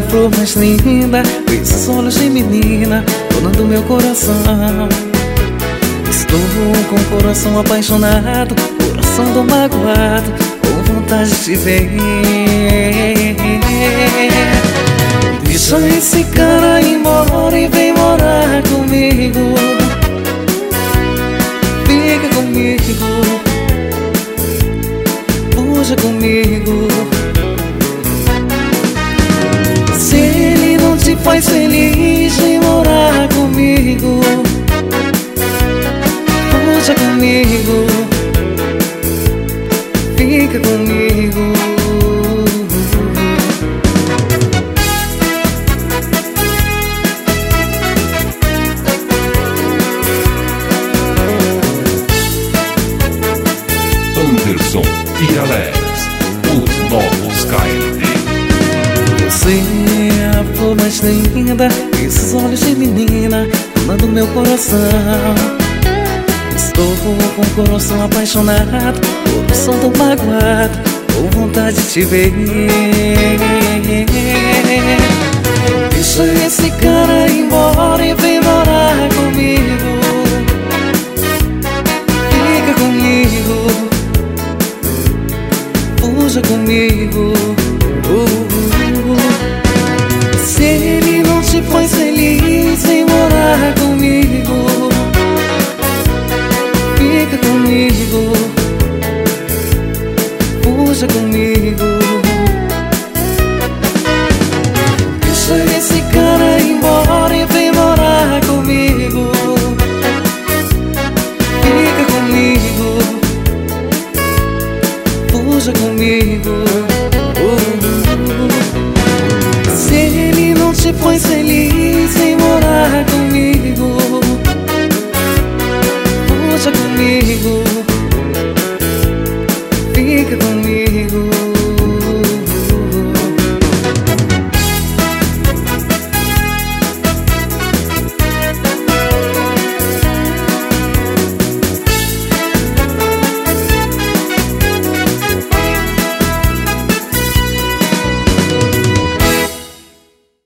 flor mais linda, esses olhos de menina, dona do meu coração. Estou com o coração apaixonado, coração do magoado, com vontade de te ver. Deixa esse cara ir embora e vem morar comigo. Fica comigo, fuja comigo. Se ele não te faz feliz, vem morar comigo. Fuja comigo, fica comigo. Anderson e Alex, os novos KLD. Você é a flor mais linda, esses olhos de menina, dona do meu coração. Estou com o coração apaixonado, coração tão magoado, com vontade de te ver. Deixa esse cara ir embora e vem morar comigo. Fica comigo, fuja comigo. Se ele não te faz feliz, vem morar comigo. Fica comigo, fuja comigo. Deixa esse cara ir embora e vem morar comigo. Fica comigo, fuja comigo. Se ele não te faz feliz, vem morar comigo. Fuja comigo,